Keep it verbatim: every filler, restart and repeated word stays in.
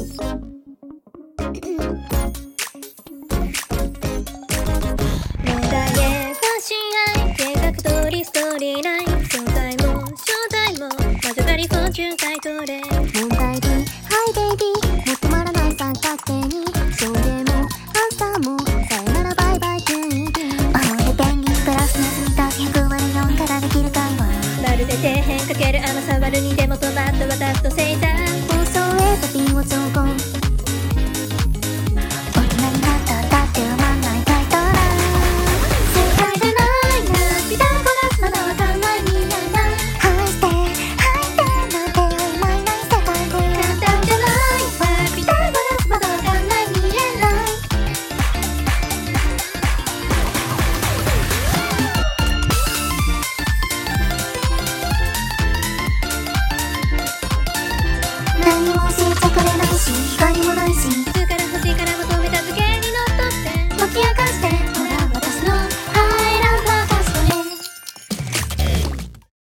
問題への試合計画通りストーリーライン正体も正体も魔女狩りフォーチュン買い取れ問題 B はいベイビーもう止まらない三角形に証明もアンサーもさよならバイバイトゥーイービー守れペンギンプラスネズミたちひゃくわりよんからできる会話まるで底辺かける甘さ割るにでも止まった私と星座放送へとピンを調合大人になっただって埋まんないタイトル正解じゃないなピタゴラスまだわかんない見えないはいしてはいしてなんて曖昧な世界で簡単じゃないわピタゴラスまだわかんない見えない何も教えてくれないし